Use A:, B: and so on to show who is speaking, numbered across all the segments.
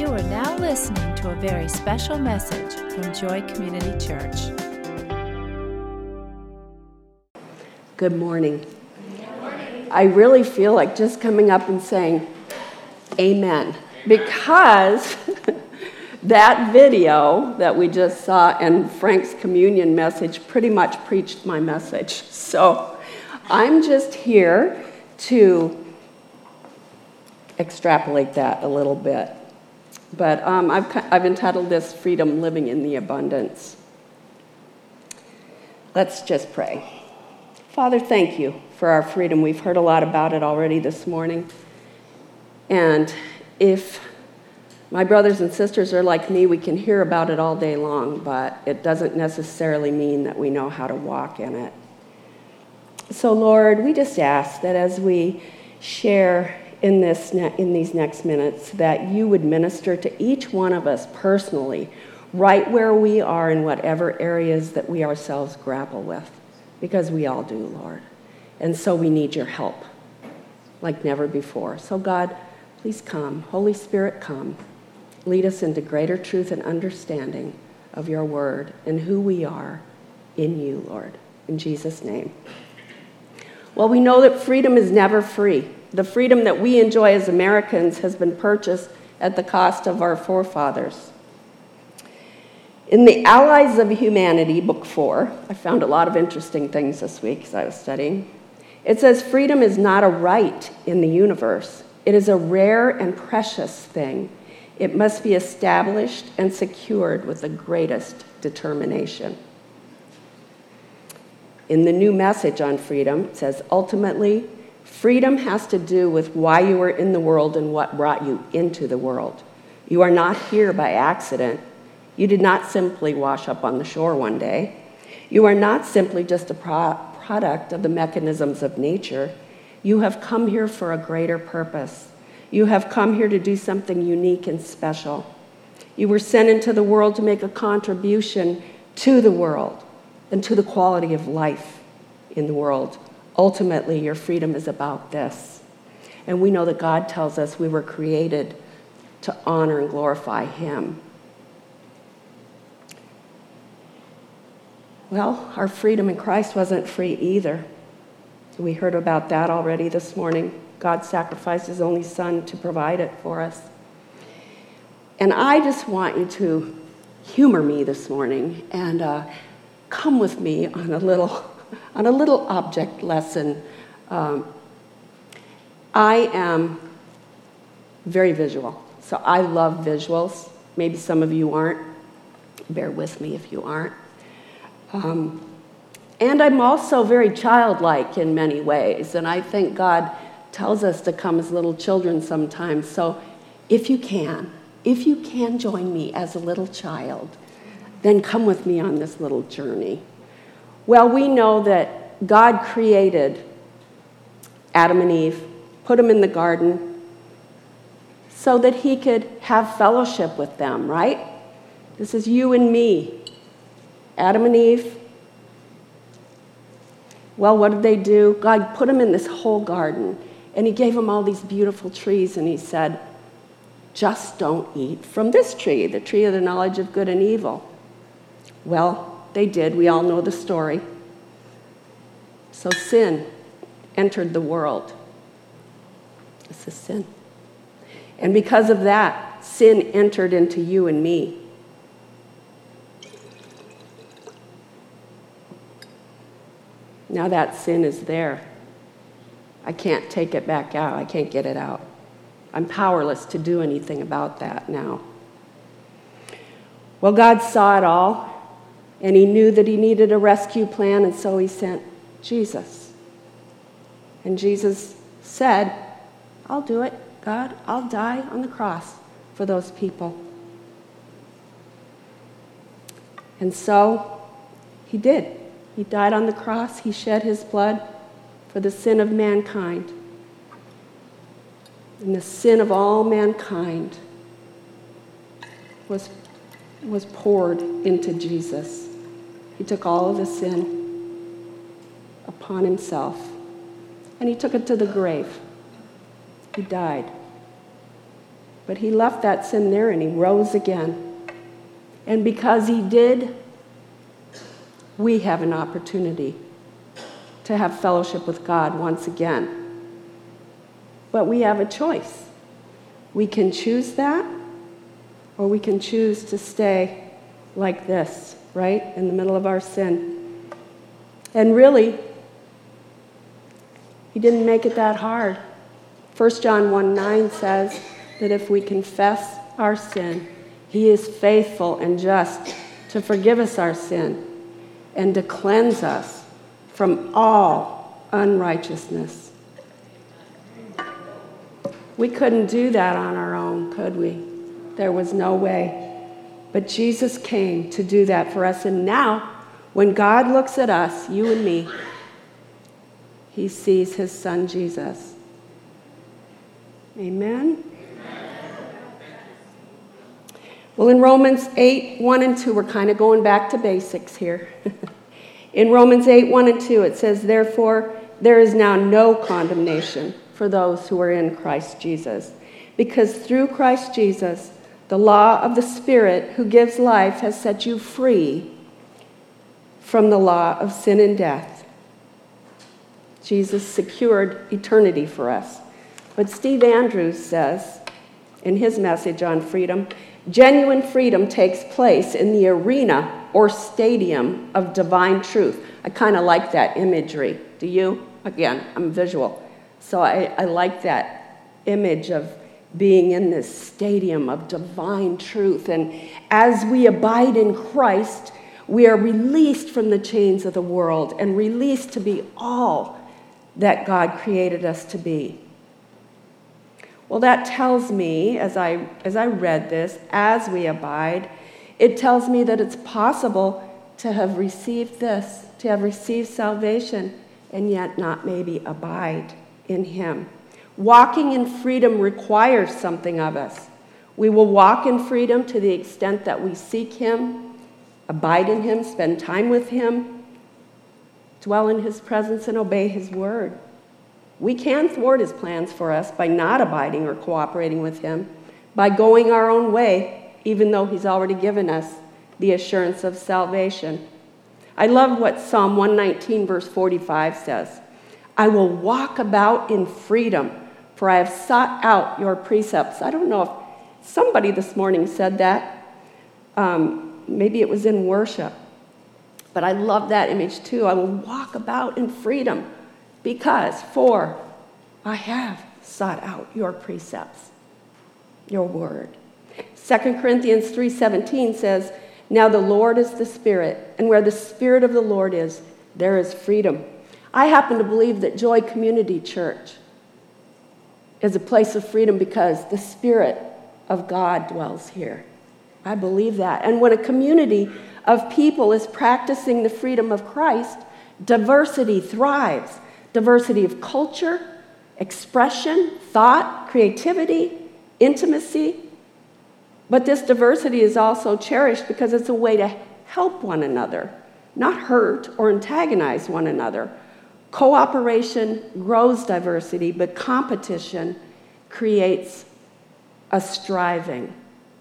A: are now listening to a very special message from Joy Community Church.
B: Good morning. I really feel like just coming up and saying amen, because that video that we just saw and Frank's communion message pretty much preached my message. So I'm just here to extrapolate that a little bit. But I've entitled this Freedom Living in the Abundance. Let's just pray. Father, thank you for our freedom. We've heard a lot about it already this morning. And if my brothers and sisters are like me, we can hear about it all day long, but it doesn't necessarily mean that we know how to walk in it. So, Lord, we just ask that as we share in these next minutes, that you would minister to each one of us personally, right where we are in whatever areas that we ourselves grapple with, because we all do, Lord. And so we need your help like never before. So God, please come. Holy Spirit, come. Lead us into greater truth and understanding of your word and who we are in you, Lord. In Jesus' name. Well, we know that freedom is never free. The freedom that we enjoy as Americans has been purchased at the cost of our forefathers. In the Allies of Humanity, Book 4, I found a lot of interesting things this week as I was studying. It says, freedom is not a right in the universe. It is a rare and precious thing. It must be established and secured with the greatest determination. In the New Message on Freedom, it says, ultimately, freedom has to do with why you are in the world and what brought you into the world. You are not here by accident. You did not simply wash up on the shore one day. You are not simply just a product of the mechanisms of nature. You have come here for a greater purpose. You have come here to do something unique and special. You were sent into the world to make a contribution to the world and to the quality of life in the world. Ultimately, your freedom is about this. And we know that God tells us we were created to honor and glorify him. Well, our freedom in Christ wasn't free either. We heard about that already this morning. God sacrificed his only son to provide it for us. And I just want you to humor me this morning and come with me on a little object lesson. I am very visual, so I love visuals. Maybe some of you aren't. Bear with me if you aren't. And I'm also very childlike in many ways, and I think God tells us to come as little children sometimes. So if you can join me as a little child, then come with me on this little journey. Well, we know that God created Adam and Eve, put them in the garden so that he could have fellowship with them, right? This is you and me. Adam and Eve. Well, what did they do? God put them in this whole garden, and he gave them all these beautiful trees, and he said, just don't eat from this tree, the tree of the knowledge of good and evil. Well, they did. We all know the story. So sin entered the world. This is sin. And because of that, sin entered into you and me. Now that sin is there. I can't take it back out. I can't get it out. I'm powerless to do anything about that now. Well, God saw it all, and he knew that he needed a rescue plan, and so he sent Jesus. And Jesus said, I'll do it, God. I'll die on the cross for those people. And so he did. He died on the cross. He shed his blood for the sin of mankind. And the sin of all mankind was poured into Jesus. He took all of the sin upon himself, and he took it to the grave. He died. But he left that sin there and he rose again. And because he did, we have an opportunity to have fellowship with God once again. But we have a choice. We can choose that, or we can choose to stay like this, right, in the middle of our sin. And really, he didn't make it that hard. 1 John 1:9 says that if we confess our sin, he is faithful and just to forgive us our sin and to cleanse us from all unrighteousness. We couldn't do that on our own, could we? There was no way. But Jesus came to do that for us. And now, when God looks at us, you and me, he sees his son Jesus. Amen? Well, in Romans 8:1-2, we're kind of going back to basics here. In Romans 8:1-2, it says, "Therefore, there is now no condemnation for those who are in Christ Jesus. Because through Christ Jesus, the law of the Spirit who gives life has set you free from the law of sin and death." Jesus secured eternity for us. But Steve Andrews says in his message on freedom, genuine freedom takes place in the arena or stadium of divine truth. I kind of like that imagery. Do you? Again, I'm visual. So I like that image of being in this stadium of divine truth. And as we abide in Christ, we are released from the chains of the world and released to be all that God created us to be. Well, that tells me, as I read this, as we abide, it tells me that it's possible to have received this, to have received salvation, and yet not maybe abide in him. Walking in freedom requires something of us. We will walk in freedom to the extent that we seek him, abide in him, spend time with him, dwell in his presence, and obey his word. We can thwart his plans for us by not abiding or cooperating with him, by going our own way, even though he's already given us the assurance of salvation. I love what Psalm 119, verse 45 says. "I will walk about in freedom, for I have sought out your precepts." I don't know if somebody this morning said that. Maybe it was in worship. But I love that image too. I will walk about in freedom for I have sought out your precepts, your word. 2 Corinthians 3:17 says, "Now the Lord is the Spirit, and where the Spirit of the Lord is, there is freedom." I happen to believe that Joy Community Church is a place of freedom because the Spirit of God dwells here. I believe that. And when a community of people is practicing the freedom of Christ, diversity thrives. Diversity of culture, expression, thought, creativity, intimacy. But this diversity is also cherished because it's a way to help one another, not hurt or antagonize one another. Cooperation grows diversity, but competition creates a striving.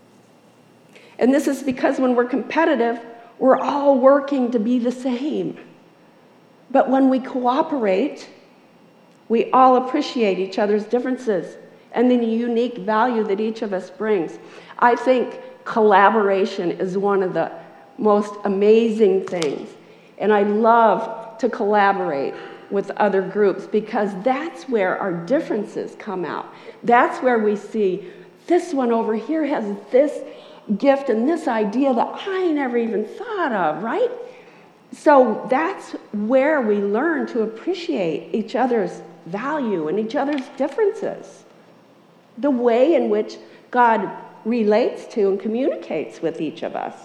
B: And this is because when we're competitive, we're all working to be the same. But when we cooperate, we all appreciate each other's differences and the unique value that each of us brings. I think collaboration is one of the most amazing things. And I love to collaborate with other groups because that's where our differences come out. That's where we see this one over here has this gift and this idea that I never even thought of, right? So that's where we learn to appreciate each other's value and each other's differences. The way in which God relates to and communicates with each of us.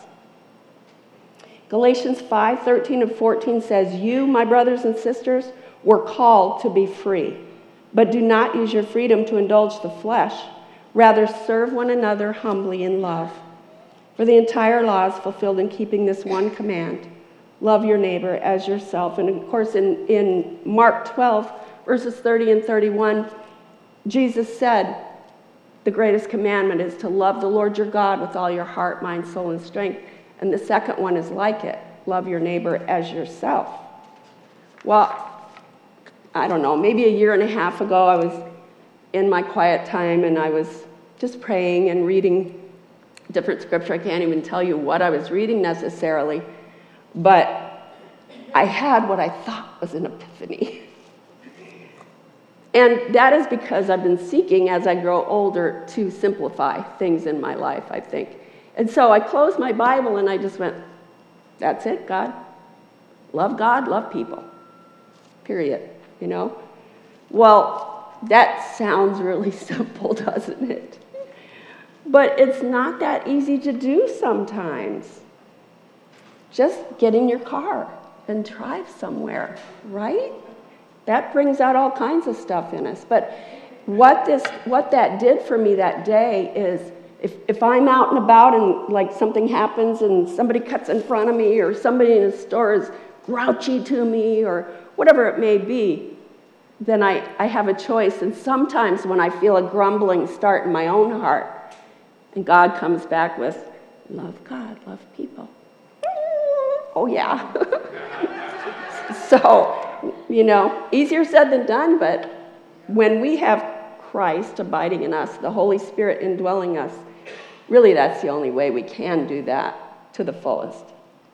B: Galatians 5:13 and 14 says, "You, my brothers and sisters, were called to be free, but do not use your freedom to indulge the flesh. Rather, serve one another humbly in love. For the entire law is fulfilled in keeping this one command, love your neighbor as yourself." And of course, in Mark 12, verses 30 and 31, Jesus said, the greatest commandment is to love the Lord your God with all your heart, mind, soul, and strength. And the second one is like it. Love your neighbor as yourself. Well, I don't know, maybe a year and a half ago, I was in my quiet time and I was just praying and reading different scripture. I can't even tell you what I was reading necessarily, but I had what I thought was an epiphany. And that is because I've been seeking, as I grow older, to simplify things in my life, I think. And so I closed my Bible and I just went, that's it, God. God, love people. Period. You know? Well, that sounds really simple, doesn't it? But it's not that easy to do sometimes. Just get in your car and drive somewhere, right? That brings out all kinds of stuff in us. But what that did for me that day is if I'm out and about and like something happens and somebody cuts in front of me or somebody in a store is grouchy to me or whatever it may be, then I have a choice. And sometimes when I feel a grumbling start in my own heart, and God comes back with, love God, love people. Oh, yeah. So, easier said than done, but when we have Christ abiding in us, the Holy Spirit indwelling us, really that's the only way we can do that to the fullest.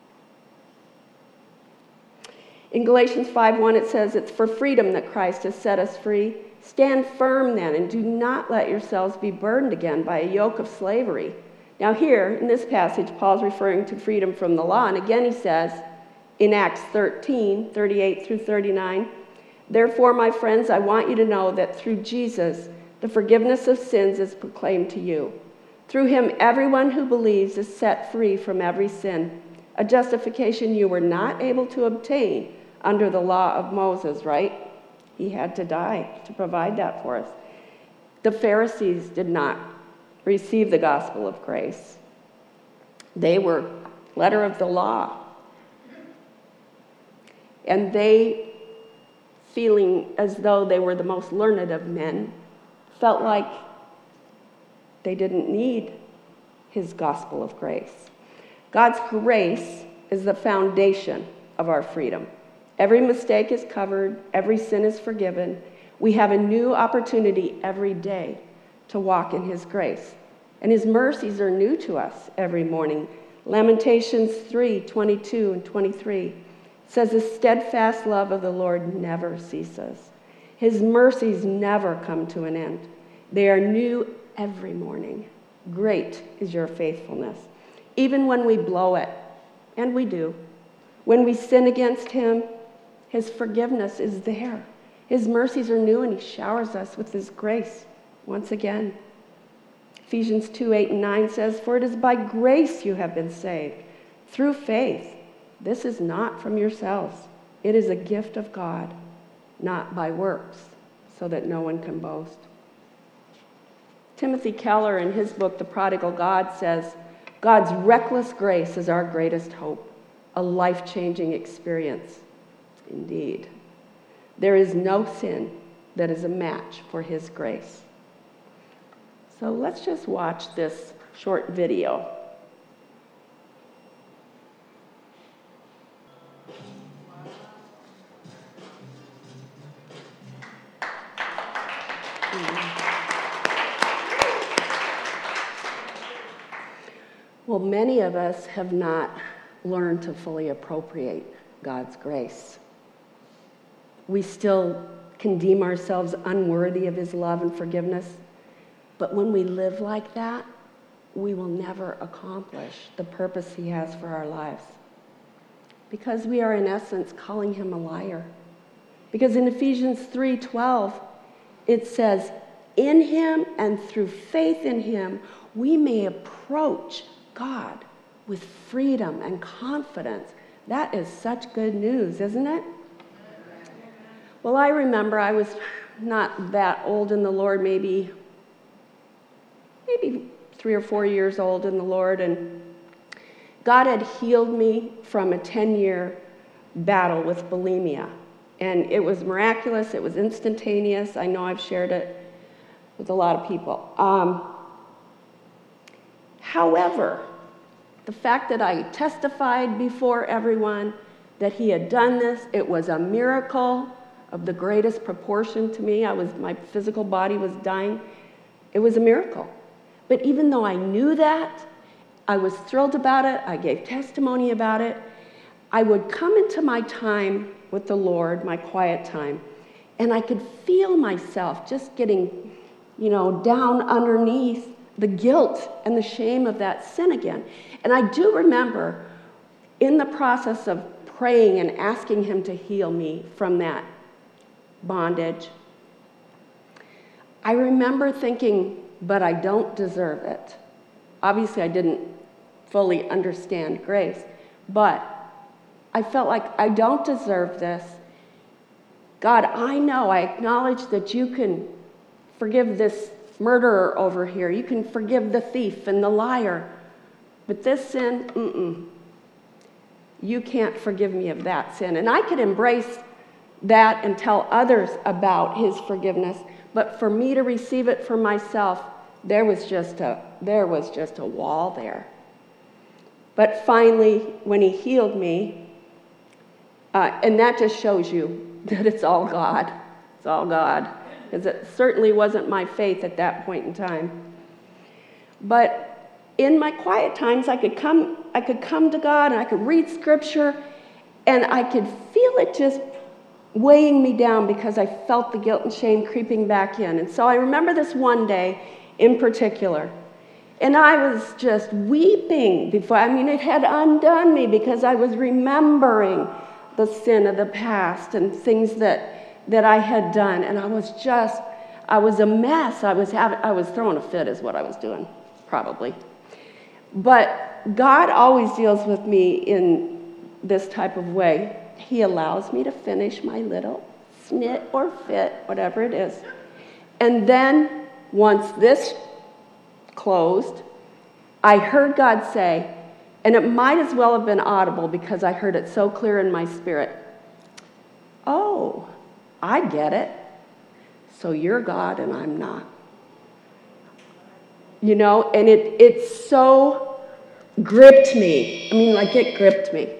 B: In Galatians 5:1 it says, it's for freedom that Christ has set us free. Stand firm then, and do not let yourselves be burdened again by a yoke of slavery. Now here, in this passage, Paul's referring to freedom from the law, and again he says, in Acts 13:38 through 39, therefore, my friends, I want you to know that through Jesus, the forgiveness of sins is proclaimed to you. Through him, everyone who believes is set free from every sin, a justification you were not able to obtain under the law of Moses, right? He had to die to provide that for us. The Pharisees did not receive the gospel of grace. They were letter of the law. And they, feeling as though they were the most learned of men, felt like they didn't need his gospel of grace. God's grace is the foundation of our freedom. Every mistake is covered. Every sin is forgiven. We have a new opportunity every day to walk in his grace. And his mercies are new to us every morning. Lamentations 3:22 and 23 says, the steadfast love of the Lord never ceases. His mercies never come to an end. They are new every morning. Great is your faithfulness. Even when we blow it, and we do, when we sin against him, his forgiveness is there. His mercies are new, and he showers us with his grace once again. Ephesians 2:8 and 9 says, for it is by grace you have been saved, through faith. This is not from yourselves. It is a gift of God, not by works, so that no one can boast. Timothy Keller, in his book, The Prodigal God, says, God's reckless grace is our greatest hope, a life-changing experience. Indeed, there is no sin that is a match for his grace. So let's just watch this short video. Well, many of us have not learned to fully appropriate God's grace. We still can deem ourselves unworthy of his love and forgiveness. But when we live like that, we will never accomplish the purpose he has for our lives. Because we are, in essence, calling him a liar. Because in Ephesians 3:12, it says, in him and through faith in him, we may approach God with freedom and confidence. That is such good news, isn't it? Well, I remember I was not that old in the Lord, maybe 3 or 4 years old in the Lord, and God had healed me from a 10-year battle with bulimia. And it was miraculous. It was instantaneous. I know I've shared it with a lot of people. However, the fact that I testified before everyone that he had done this, it was a miracle of the greatest proportion to me. My physical body was dying. It was a miracle. But even though I knew that, I was thrilled about it. I gave testimony about it. I would come into my time with the Lord, my quiet time, and I could feel myself just getting, down underneath the guilt and the shame of that sin again. And I do remember in the process of praying and asking him to heal me from that bondage, I remember thinking, but I don't deserve it. Obviously, I didn't fully understand grace, but I felt like I don't deserve this. God, I acknowledge that you can forgive this murderer over here. You can forgive the thief and the liar. But this sin, you can't forgive me of that sin. And I could embrace that and tell others about his forgiveness. But for me to receive it for myself, there was just a wall there. But finally, when he healed me, and that just shows you that it's all God. It's all God. Because it certainly wasn't my faith at that point in time. But in my quiet times, I could come to God and I could read Scripture, and I could feel it just weighing me down because I felt the guilt and shame creeping back in. And so I remember this one day in particular, and I was just weeping it had undone me because I was remembering the sin of the past and things that I had done, and I was a mess. I was throwing a fit is what I was doing, probably. But God always deals with me in this type of way. He allows me to finish my little snit or fit, whatever it is. And then, once this closed, I heard God say, and it might as well have been audible because I heard it so clear in my spirit, "Oh, I get it. So you're God and I'm not." And it so gripped me. It gripped me,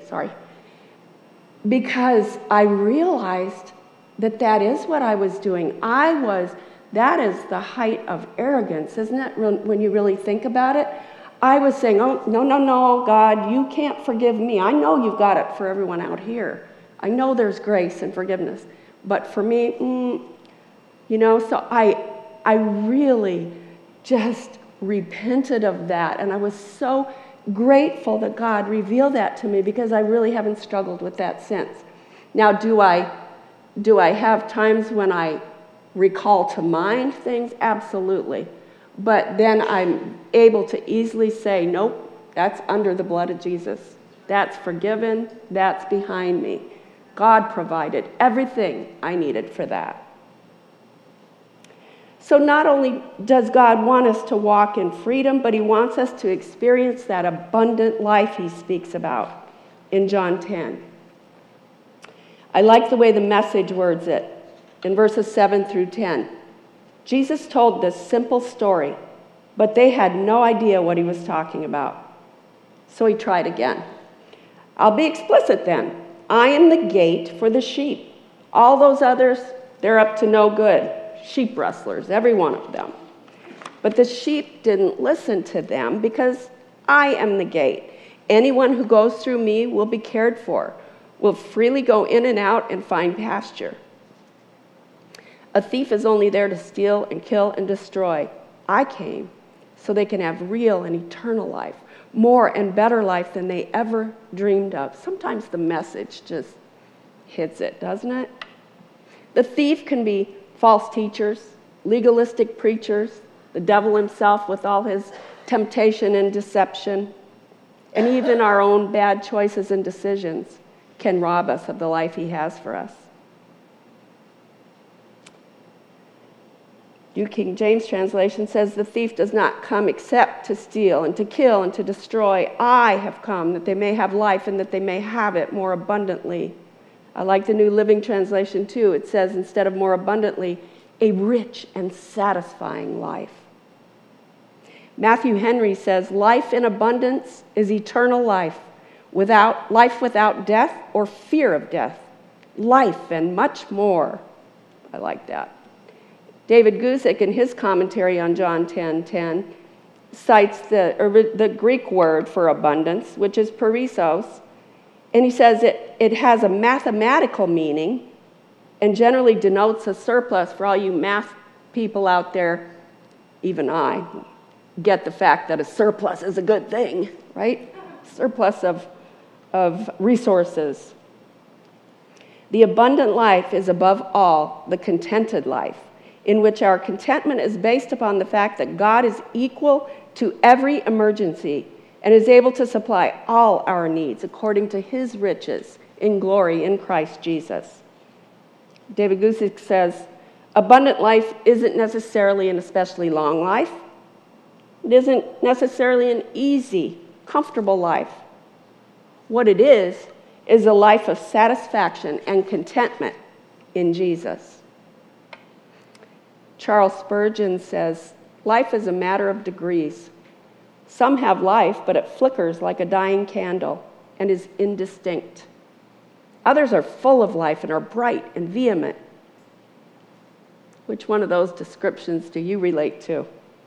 B: because I realized that is what I was doing. That is the height of arrogance, isn't it, when you really think about it? I was saying, "Oh, no, God, you can't forgive me. I know you've got it for everyone out here. I know there's grace and forgiveness. But for me, so I really just repented of that. And I was so grateful that God revealed that to me because I really haven't struggled with that since. Now, do I have times when I recall to mind things? Absolutely. But then I'm able to easily say, nope, that's under the blood of Jesus. That's forgiven. That's behind me. God provided everything I needed for that. So not only does God want us to walk in freedom, but he wants us to experience that abundant life he speaks about in John 10. I like the way the Message words it in verses 7 through 10. Jesus told this simple story, but they had no idea what he was talking about. So he tried again. "I'll be explicit then. I am the gate for the sheep. All those others, they're up to no good. Sheep rustlers, every one of them. But the sheep didn't listen to them because I am the gate. Anyone who goes through me will be cared for, will freely go in and out and find pasture. A thief is only there to steal and kill and destroy. I came so they can have real and eternal life, more and better life than they ever dreamed of." Sometimes the Message just hits it, doesn't it? The thief can be false teachers, legalistic preachers, the devil himself with all his temptation and deception, and even our own bad choices and decisions can rob us of the life he has for us. New King James translation says, "The thief does not come except to steal and to kill and to destroy. I have come that they may have life and that they may have it more abundantly." I like the New Living Translation too. It says, instead of more abundantly, a rich and satisfying life. Matthew Henry says, life in abundance is eternal life without death or fear of death. Life and much more. I like that. David Guzik, in his commentary on John 10:10, cites the Greek word for abundance, which is perissos, and he says it has a mathematical meaning and generally denotes a surplus. For all you math people out there, even I get the fact that a surplus is a good thing, right? Surplus of resources. The abundant life is above all the contented life, in which our contentment is based upon the fact that God is equal to every emergency and is able to supply all our needs according to his riches in glory in Christ Jesus. David Guzik says, abundant life isn't necessarily an especially long life. It isn't necessarily an easy, comfortable life. What it is a life of satisfaction and contentment in Jesus. Charles Spurgeon says, life is a matter of degrees. Some have life, but it flickers like a dying candle and is indistinct. Others are full of life and are bright and vehement. Which one of those descriptions do you relate to?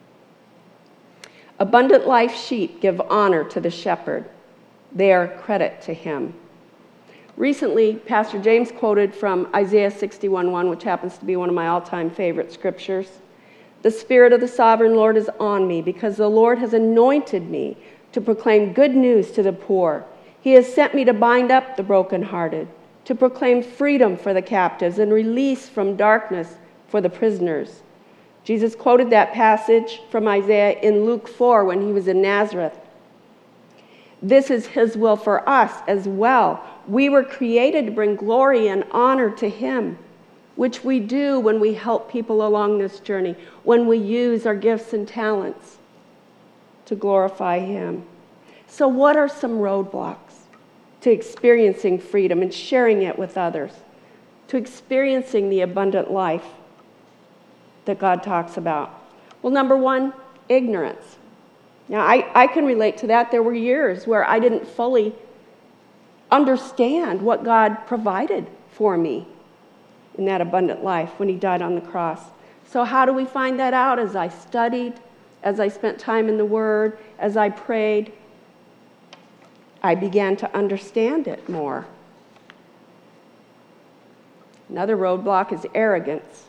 B: Abundant life sheep give honor to the shepherd. They are credit to him. Recently, Pastor James quoted from Isaiah 61:1, which happens to be one of my all-time favorite scriptures. The Spirit of the Sovereign Lord is on me, because the Lord has anointed me to proclaim good news to the poor. He has sent me to bind up the brokenhearted, to proclaim freedom for the captives and release from darkness for the prisoners. Jesus quoted that passage from Isaiah in Luke 4 when he was in Nazareth. This is his will for us as well. We were created to bring glory and honor to him, which we do when we help people along this journey, when we use our gifts and talents to glorify him. So what are some roadblocks to experiencing freedom and sharing it with others, to experiencing the abundant life that God talks about? Well, number one, ignorance. Now, I can relate to that. There were years where I didn't fully understand what God provided for me in that abundant life when he died on the cross. So how do we find that out? As I studied, as I spent time in the Word, as I prayed, I began to understand it more. Another roadblock is arrogance.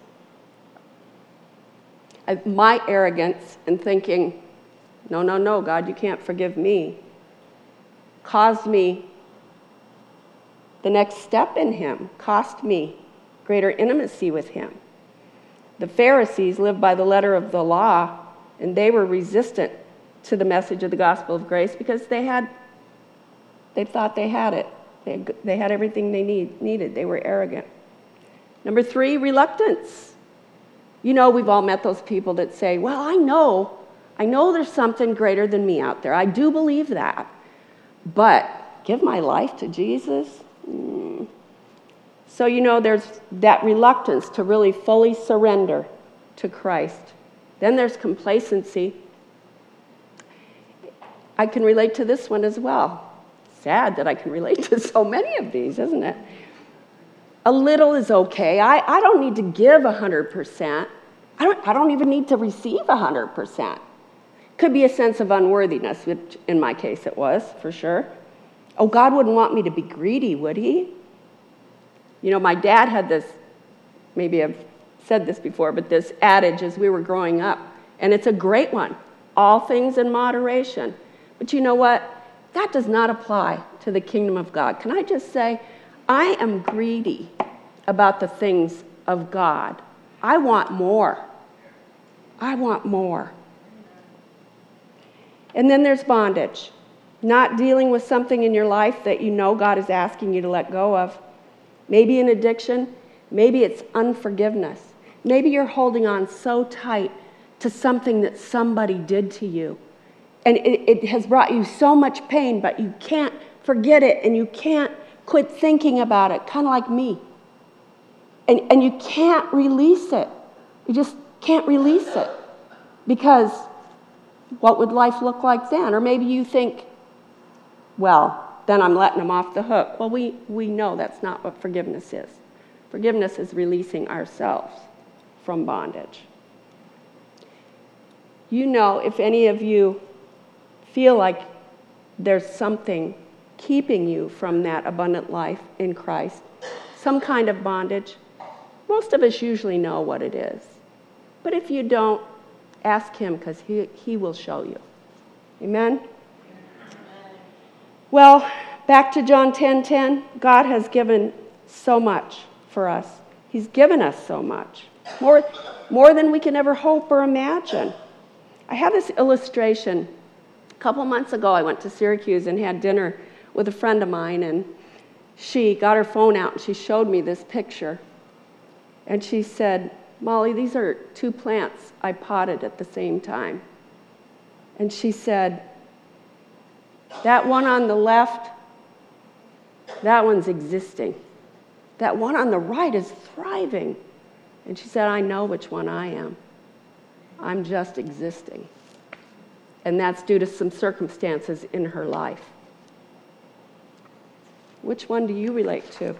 B: My arrogance in thinking, no, God, you can't forgive me, caused me the next step in him, cost me greater intimacy with him. The Pharisees lived by the letter of the law, and they were resistant to the message of the gospel of grace because they thought they had it. They had everything they needed. They were arrogant. Number three, reluctance. You know, we've all met those people that say, well, I know there's something greater than me out there. I do believe that. But give my life to Jesus? So, you know, there's that reluctance to really fully surrender to Christ. Then there's complacency. I can relate to this one as well. Sad that I can relate to so many of these, isn't it? A little is okay. I don't need to give 100%. I don't even need to receive 100%. Could be a sense of unworthiness, which in my case it was, for sure. Oh, God wouldn't want me to be greedy, would he? You know, my dad had this, maybe I've said this before, but this adage as we were growing up, and it's a great one, all things in moderation. But you know what? That does not apply to the kingdom of God. Can I just say, I am greedy about the things of God. I want more. I want more. And then there's bondage. Not dealing with something in your life that you know God is asking you to let go of. Maybe an addiction. Maybe it's unforgiveness. Maybe you're holding on so tight to something that somebody did to you. And it has brought you so much pain, but you can't forget it and you can't quit thinking about it, kind of like me. And you can't release it. You just can't release it because what would life look like then? Or maybe you think, well, then I'm letting them off the hook. Well, we know that's not what forgiveness is. Forgiveness is releasing ourselves from bondage. You know, if any of you feel like there's something keeping you from that abundant life in Christ, some kind of bondage, most of us usually know what it is. But if you don't, ask him because he will show you. Amen? Well, back to John 10:10. God has given so much for us. He's given us so much. More than we can ever hope or imagine. I have this illustration. A couple months ago, I went to Syracuse and had dinner with a friend of mine, and she got her phone out and she showed me this picture. And she said, Molly, these are two plants I potted at the same time. And she said, that one on the left, that one's existing. That one on the right is thriving. And she said, I know which one I am. I'm just existing. And that's due to some circumstances in her life. Which one do you relate to?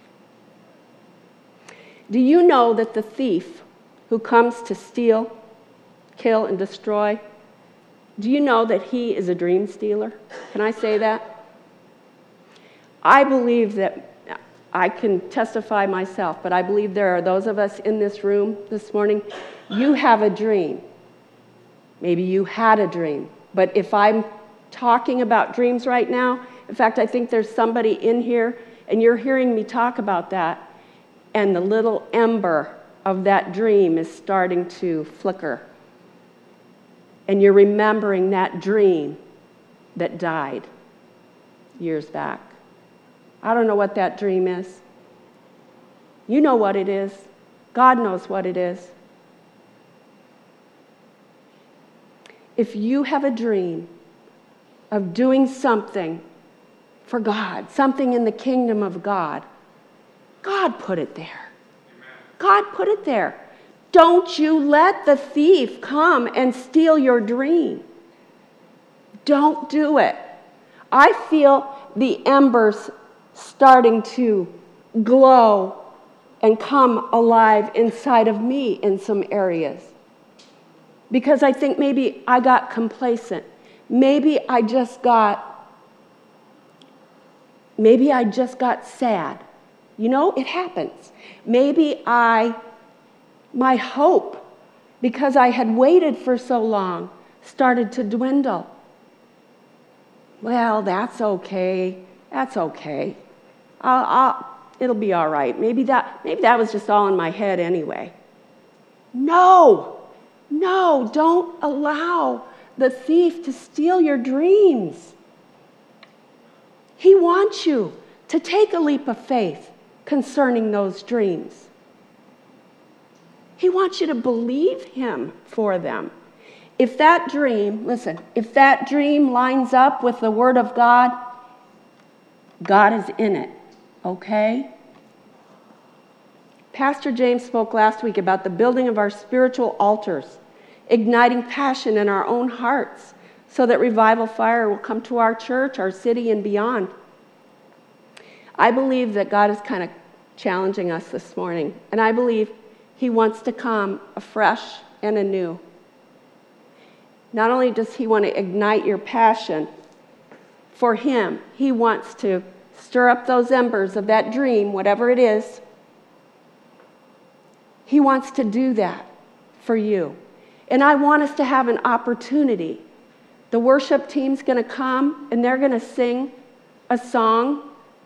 B: Do you know that the thief who comes to steal, kill, and destroy, do you know that he is a dream stealer? Can I say that? I believe that, I can testify myself, but I believe there are those of us in this room this morning, you have a dream. Maybe you had a dream. But if I'm talking about dreams right now, in fact, I think there's somebody in here, and you're hearing me talk about that, and the little ember of that dream is starting to flicker. And you're remembering that dream that died years back. I don't know what that dream is. You know what it is. God knows what it is. If you have a dream of doing something for God, something in the kingdom of God, God put it there. God put it there. Don't you let the thief come and steal your dream. Don't do it. I feel the embers starting to glow and come alive inside of me in some areas. Because I think maybe I got complacent. Maybe I just got sad. You know, it happens. Maybe my hope, because I had waited for so long, started to dwindle. Well, that's okay. That's okay. It'll be all right. Maybe that was just all in my head anyway. No, don't allow the thief to steal your dreams. He wants you to take a leap of faith concerning those dreams. He wants you to believe him for them. If that dream lines up with the Word of God, God is in it, okay? Pastor James spoke last week about the building of our spiritual altars, igniting passion in our own hearts so that revival fire will come to our church, our city, and beyond. I believe that God is kind of challenging us this morning, and I believe he wants to come afresh and anew. Not only does he want to ignite your passion for him, he wants to stir up those embers of that dream, whatever it is. He wants to do that for you. And I want us to have an opportunity. The worship team's going to come and they're going to sing a song.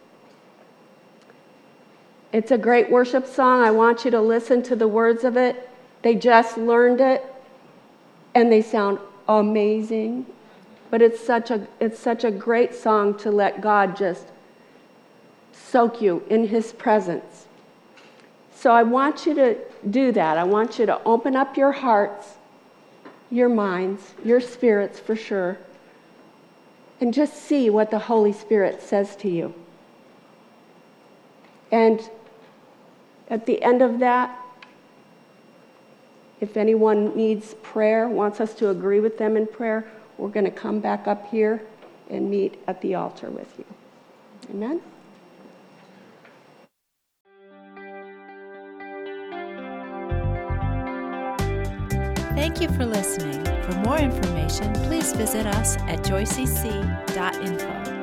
B: It's a great worship song. I want you to listen to the words of it. They just learned it and they sound amazing. But it's such a great song to let God just soak you in his presence. So I want you to do that. I want you to open up your hearts, your minds, your spirits for sure, and just see what the Holy Spirit says to you. And at the end of that, if anyone needs prayer, wants us to agree with them in prayer, we're going to come back up here and meet at the altar with you. Amen?
A: Thank you for listening. For more information, please visit us at joycc.info.